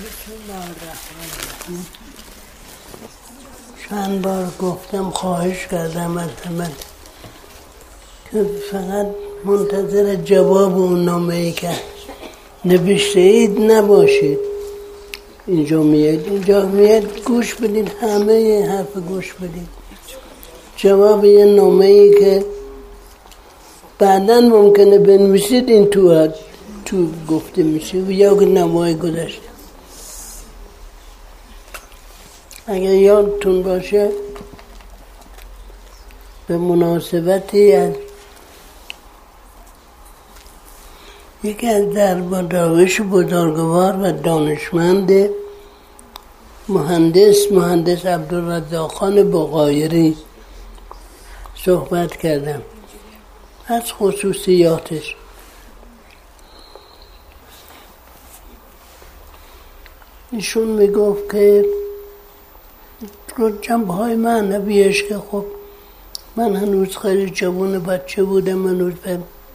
بسم الله الرحمن الرحیم. چند بار گفتم، خواهش کردم از همه که فقط منتظر جواب اون نامه‌ای که نوشته اید نباشید. اینجا میاد گوش بدید، همه حرف گوش بدید. جواب یه نامه‌ای که بعداً ممکنه بنویسید این تو گفته میشه یا که نمای گذشته. اگر یادتون باشه به مناسبتی از یکی از درویش بزرگوار و دانشمند مهندس عبدالرزاق خان بقایری صحبت کردم از خصوصیاتش. ایشون میگفت که رو جنبه‌های معنویش که خب من هنوز خیلی جوان بچه بودم، هنوز به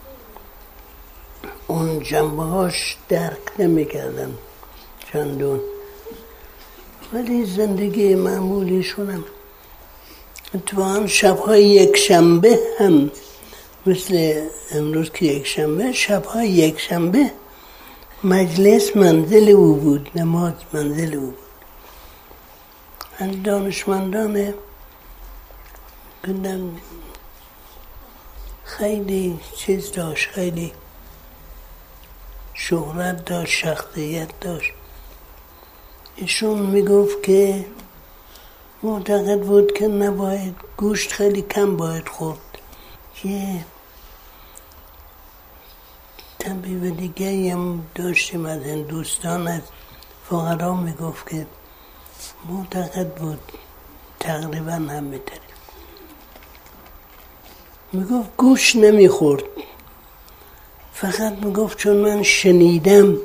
اون جنبه‌هاش درک نمی‌کردم چندون، ولی زندگی معمولیشونم اتفاقاً شب‌های یک شنبه هم مثل امروز که یک شنبه، شب‌های یک شنبه مجلس منزل او بود، نماز منزل او بود. از دانشمندان خیلی چیز داشت، خیلی شهرت داشت، شخصیت داشت. ایشون میگفت که معتقد بود که نباید گوشت خیلی کم باید خورد. یه طبیب دیگه هم داشتیم از هندوستان، از فقرا میگفت که معتقد بود تقریبا همه طریق میگفت گوشت نمیخورد، فقط میگفت چون من شنیدم،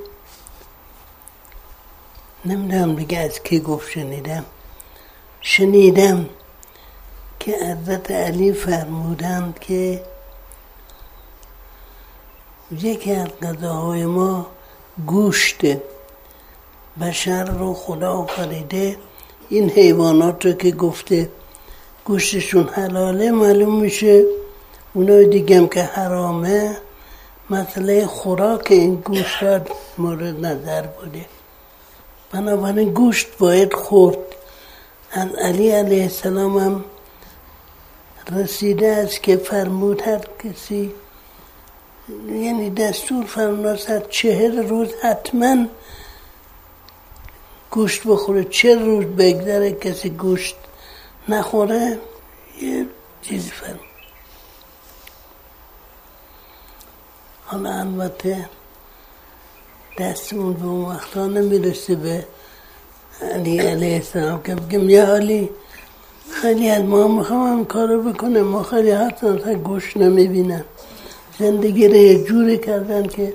نمیدونم دیگه از کی گفت شنیدم که حضرت علی فرمودند که یکی از غذاهای ما گوشت، بشر رو خدا آفریده، این حیوانات رو که گفته گوشتشون حلاله، معلوم میشه اونای دیگه هم که حرامه. مسئله خوراک این گوشت مورد نظر بوده، بنابراین گوشت باید خورد. از علی علیه السلام هم رسیده است که فرمود هر کسی، یعنی دستور فرمود 40 روز حتما گوشت بخوره. 40 روز بگذره کسی گوشت نخوره، یه چیزی فرمود. حالا البته دستمون به اون وقتا نمیرسه به علی علیه السلام که بگم یا علی خیلی از ما میخوام هم کارو بکنم، ما خیلی حتی گوشت نمیبینم. زندگی رو یه جوری کردن که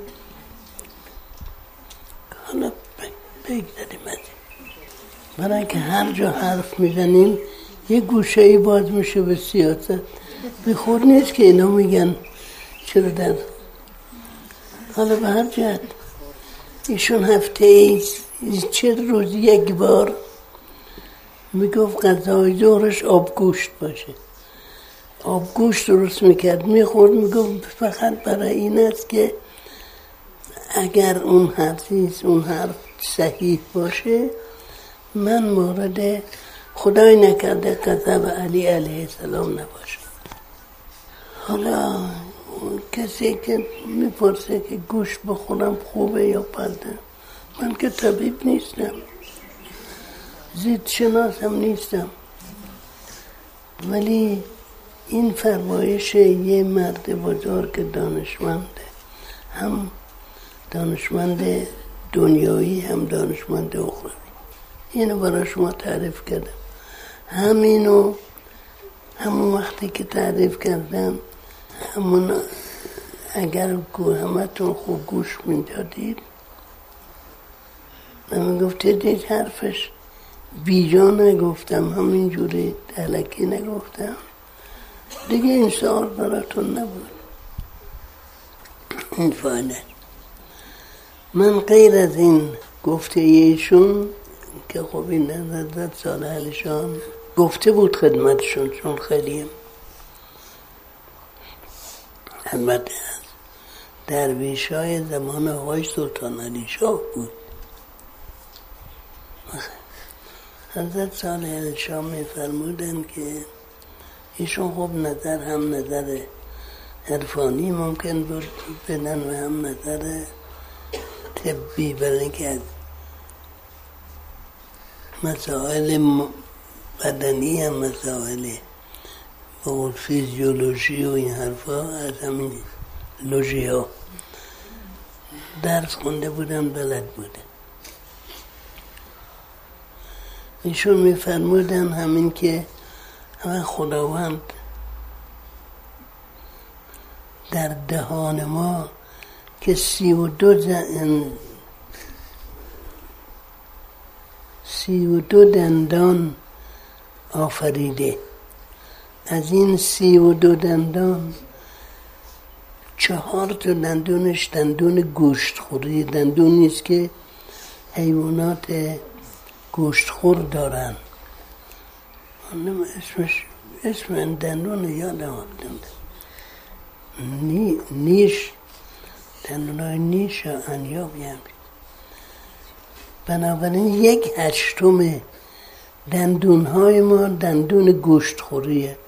حالا بگذاریم از این، برای که هر جا حرف میزنیم یه گوشه ای باز میشه به سیاست. بخور نیست که اینا میگن چرا در حالا به هر جهت ایشون هفته 40 روز یک بار میگفت غذای ظهرش آبگوشت باشه. آبگوشت درست میکرد میخورد، میگفت فقط برای این است که اگر اون حرف صحیح باشه من مورد خدای نکرده غضب علی علیه السلام نباشه. حالا کسی که میپرسه که گوشت بخورم خوبه یا بده، من که طبیب نیستم، زیست شناسم نیستم، ولی این فرمایش یه مرد بزرگ دانشمنده، هم دانشمند دنیایی هم دانشمند اخروی. اینو برای شما تعریف کردم. همون وقتی که تعریف کردم، همون اگر همتون خوب گوش میدادید و میگفتید هیچ حرفش بیجا نگفتم، همینجوری الکی نگفتم، دیگه این سوال براتون نبود. این فایده من غیر از این گفته ایشون که خب این حضرت صالح علیه شام گفته بود خدمتشون، چون خیلی البته از درویش های زمان آقای سلطان علی شاه بود. حضرت صالح علیه شام می‌فرمودن که ایشون خب نظر هم نظر عرفانی ممکن بود بدن و هم نظر طبی، برای اینکه از مسائل بدنی هم مسائل بقول فیزیولوژی و این حرفا از همین لوژی ها درس خونده بودن، بلد بودن. ایشون میفرمودن همین که همه خداوند در دهان ما که 32 دندان آفریده، از این 32 دندان 4 تا دندونش دندون گوشتخوری، دندونی است که حیوانات گوشتخور دارن. اسم این دندون یادم آمد، نیش، دندونای نیش یا انیابی هم. بنابراین 1/8 دندونهای ما دندون گوشتخوریه.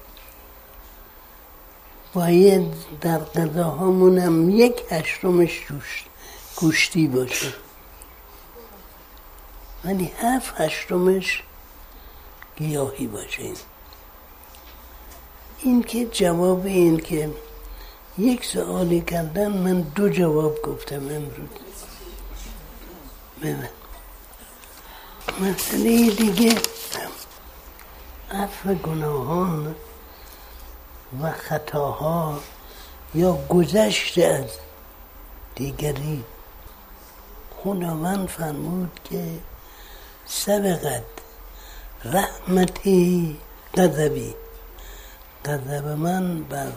باید در غذاهامون هم 1/8 گوشتی باشه، ولی 7/8 گیاهی باشه. این که جواب این که یک سوالی کردن، من 2 جواب گفتم امروز. مسئله دیگه عفو گناهان و خطاها یا گذشت از دیگری. خداوند فرمود که سبقت رحمتی غضبی، غضب من بر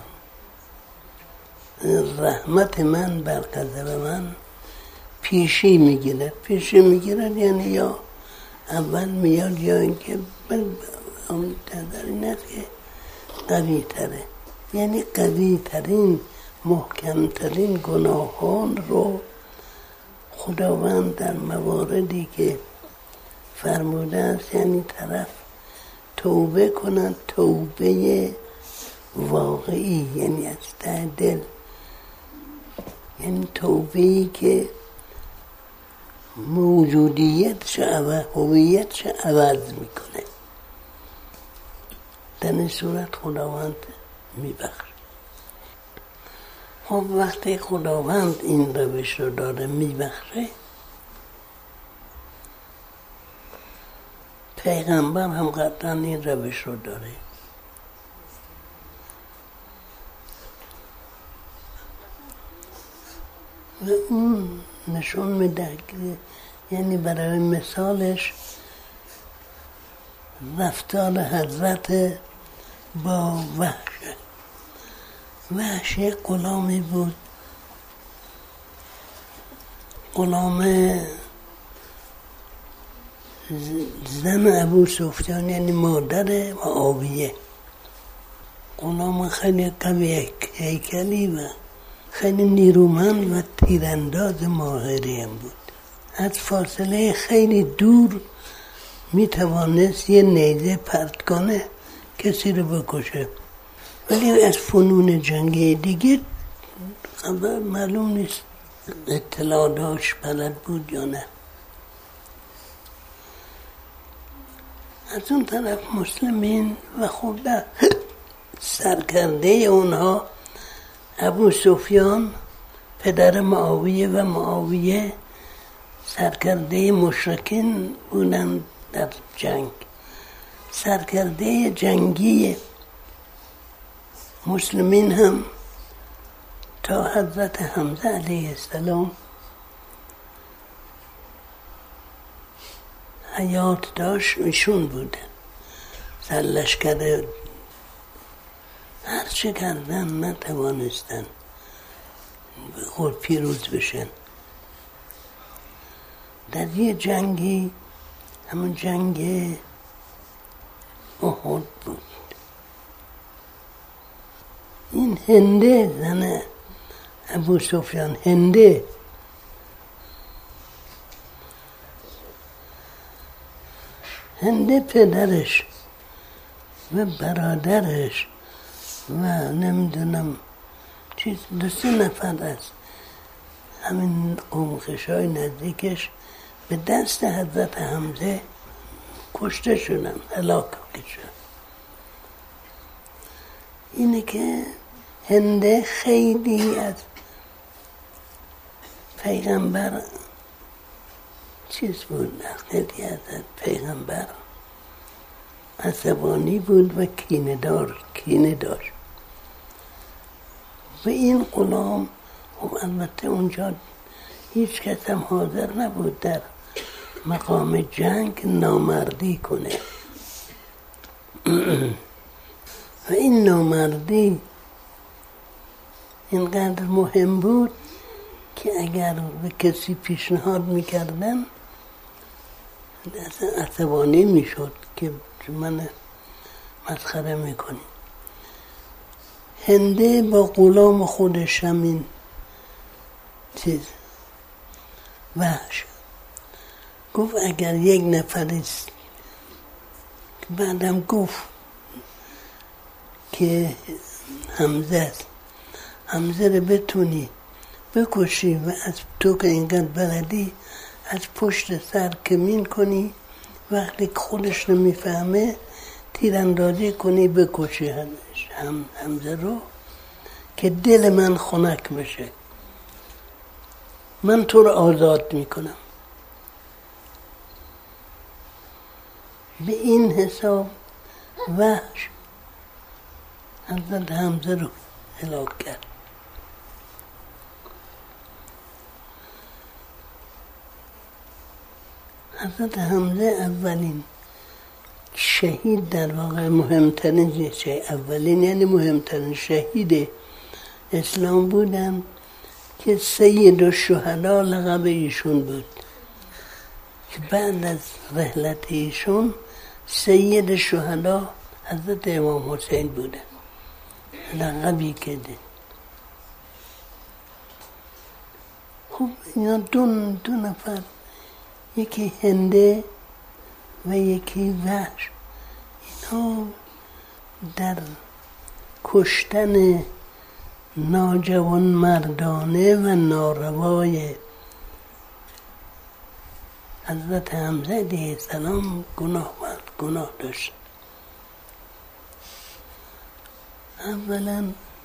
رحمت من بر غضب من پیشی میگیرد. پیشی میگیرد یعنی یا اول میاد یا اینکه در این است که قوی تره، یعنی قوی ترین محکم ترین گناهان رو خداوند در مواردی که فرموده است، یعنی طرف توبه کند، توبه واقعی، یعنی از ته دل، یعنی توبه‌ای که موجودیتش و هویتش عوض میکنه. در این صورت خداوند میبخشه. خب وقتی خداوند این روش رو داره میبخشه، پیغمبر هم قطعا این روش رو داره. و اون نشون میده که یعنی برای مثالش رفتار حضرت با وحش. وحش یک غلامی بود، غلام زن ابو سفیان، یعنی مادر معاویه. غلام خیلی قوی هیکلی و خیلی نیرومند و تیرانداز ماهری هم بود. از فاصله خیلی دور میتوانست یه نیزه پرت کنه، کسی رو بکشه، ولی از فنون جنگی دیگه خبر معلوم نیست اطلاع داشت، بلد بود یا نه. از اون طرف مسلمین و خب در سرکرده اونها ابو سفیان پدر معاویه و معاویه سرکرده مشرکین بودن در جنگ. سرکرده جنگی مسلمین هم تا حضرت حمزه علیه السلام حیات داشت ایشون بودن. سرلشکر هر چه کردن نتوانستن خود پیروز بشن. در یه جنگی، همون جنگ احد بود، این هنده زن ابو سفیان، هنده پدرش و برادرش و نمیدونم چیز 2-3 نفر است همین قومخشای نزدیکش به دست حضرت حمزه کشته شدن، هلاک شدن. اینه که هنده خیلی از پیغمبر چیز بود، خیلی از پیغمبر عصبانی بود و کینه داشت. و این غلام خب البته اونجا هیچ کس هم حاضر نبود در مقام جنگ نامردی کنه و این نامردی اینقدر مهم بود که اگر به کسی پیشنهاد میکردن عصبانی میشد که من مسخره میکنی. هنده با غلام خودش همین چیز وحش گفت اگر یک نفریست، بعدم گفت که حمزه رو بتونی بکشی و از تو که اینقدر بلدی از پشت سر کمین کنی، وقتی خودش رو میفهمه تیراندازی کنی بکشی حمزه رو که دل من خنک بشه، من تو رو آزاد میکنم. به این حساب وحش حضرت حمزه رو هلاک کرد. حضرت حمزه اولین شهید، در واقع مهمترین اولین یعنی مهمترین شهید اسلام بودن که سید الشهدا لقب ایشون بود، که بعد از رحلت ایشون سید الشهدا حضرت امام حسین بودن، لقبی که دید. خب اینا دو نفر، یکی هنده و یکی وحش، اینا در کشتن ناجوان مردانه و ناروای حضرت حمزه علیه السلام گناه داشت. اولا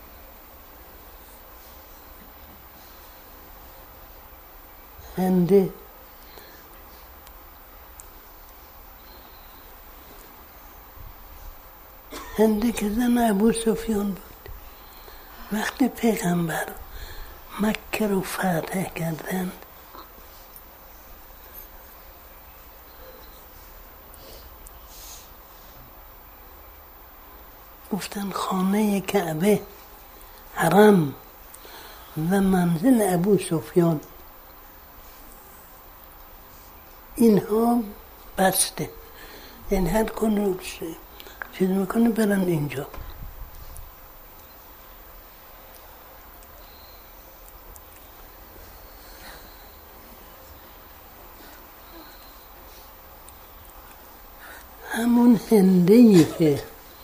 هنده که زن ابو سفیان بود، وقتی پیغمبر مکه رو فتح کردند گفتن خانه کعبه، حرم و منزل ابو سفیان اینها بسته، یعنی هر کنه چیز میکنه برن اینجا. همون هنده‌ای که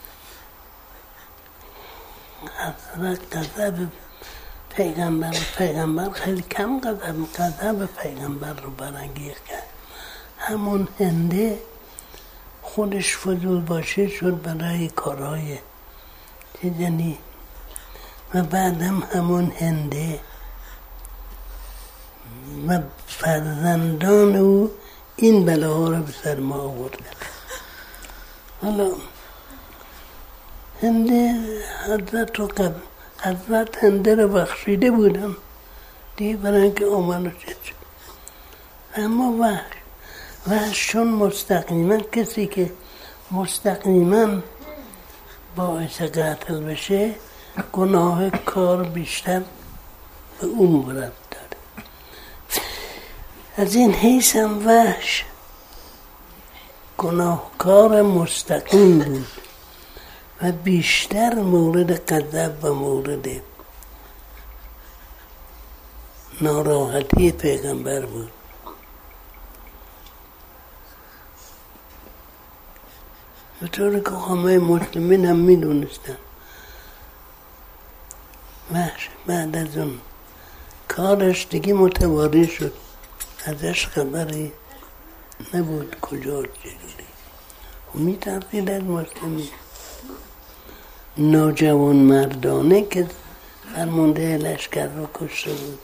حضرت غضب پیغمبر خیلی کم غضب پیغمبر رو برانگیخت کرد، همون هنده خودش فضول باشه شد برای کارهای چیزنی و بعدم همون هنده و فرزندان او این بلاها رو به سر ما آوردن. حالا هنده حضرت هنده رو بخشیده بودم دیگه برای اینکه آمن رو چیز شد. اما وحش چون مستقیما کسی که مستقیما باعث قتل بشه گناه کار بیشتر به اون مرد داره. از این حیث هم وحش گناهکار مستقیم بود و بیشتر مورد غضب و مورد ناراحتی پیغمبر بود. به طوری که همه مسلمین هم می دونستن وحش بعد از اون کارش دیگه متواری شد، ازش خبری نبود کجا چجوری و می ترسید از مسلمین. نوجوان مردانه که فرمانده لشکر رو کشته بود.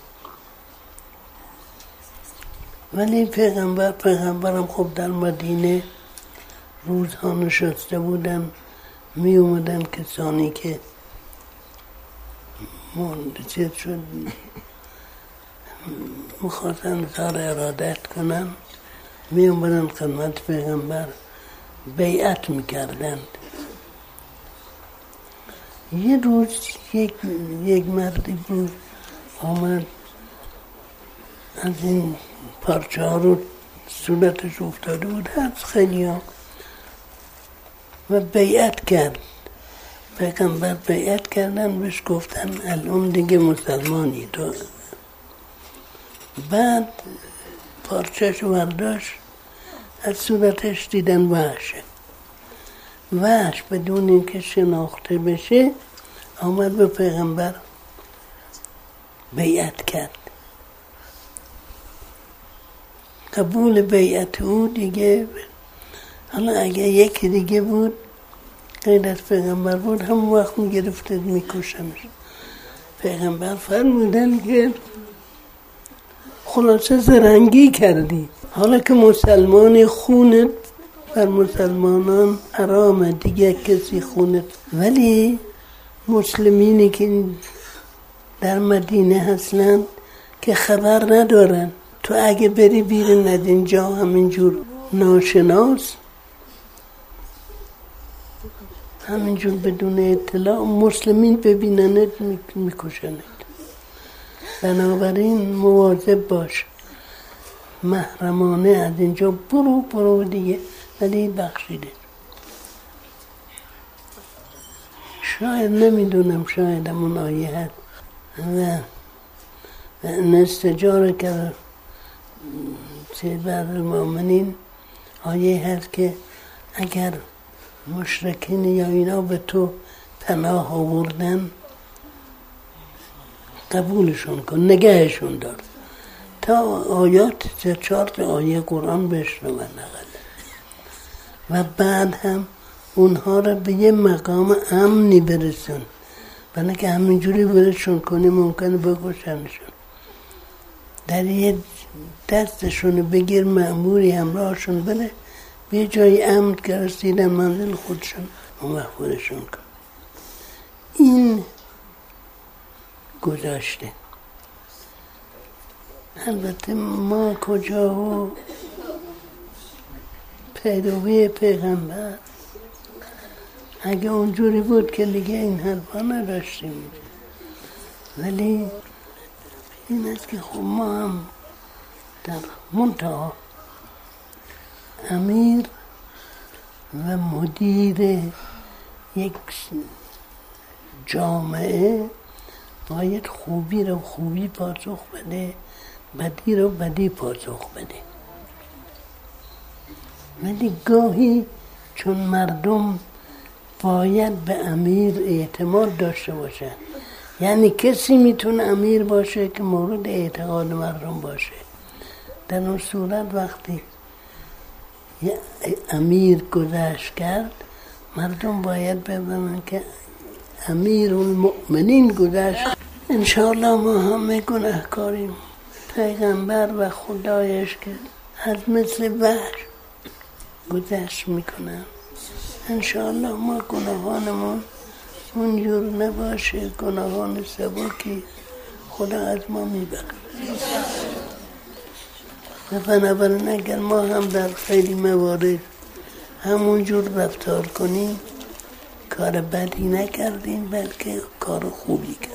ولی پیغمبرم خب در مدینه روزها نشسته بودن، می اومدن کسانی که منتظر شد میخواستن کار ارادت کنن، می اومدن خدمت پیغمبر بیعت میکردند. یه روز یک مردی بود آمد از این پارچه ها رو صورتش افتاده بود از خیلی ها و بیعت کرد. پیغمبر بیعت کردن بهش گفتن الان دیگه مسلمانی تو. بعد پارچهش برداشت، از صورتش دیدن وحش بدون اینکه شناخته بشه آمد به پیغمبر بیعت کرد. قبول بیعت او دیگه. حالا اگه یکی دیگه بود غیر از پیغمبر بود هم وقت میگرفتید میکشنش. پیغمبر فرمودن که خلاصه زرنگی کردی، حالا که مسلمانی خونت بر مسلمانان حرامه دیگه کسی خونت، ولی مسلمینی که در مدینه هستن که خبر ندارن، تو اگه بری بیرون از اینجا همینجور ناشناس همینجور بدون اطلاع مسلمین ببیننت میکشنت. بنابراین مواظب باش، محرمانه از اینجا برو دیگه، ولی بخشیده. شاید نمیدونم، شاید همون آیه هست و نستجاره که چه بعض المؤمنین آیه هست که اگر مشرکین یا اینا به تو پناه آوردن قبولشون کن، نگهشون دار تا آیات 4 آیه قرآن بشنون و بعد هم اونها را به یه مقام امنی برسون، بنا که همینجوری برشون کنی ممکنه بکشنشون. در یه دستشون بگیر مأموری همراهشون بره به جای امن که رسیدن منزل خودشون و محفورشون کن. این گذاشته. البته ما کجا و پیروی پیغمبر اگه اونجوری بود که دیگه این حرفا نداشتیم، ولی این است که خب ما هم در منتها امیر و مدیر یک جامعه باید خوبی رو خوبی پاسخ بده، بدی رو بدی پاسخ بده. ولی گاهی چون مردم باید به امیر اعتماد داشته باشن، یعنی کسی میتونه امیر باشه که مورد اعتقاد مردم باشه، در اون صورت وقتی یه امیر گذشت کرد مردم باید ببینن که امیر المؤمنین گذشت. انشاءالله ما همه گناهکاریم. پیغمبر و خدایش که از مثل وحش گذشت میکنن، انشاءالله ما گناهانمون اونجور نباشه، گناهان سبکی خدا از ما میبره. و بنابراین اگر ما هم در خیلی موارد همونجور رفتار کنیم کار بدی نکردیم بلکه کار خوبی کردیم.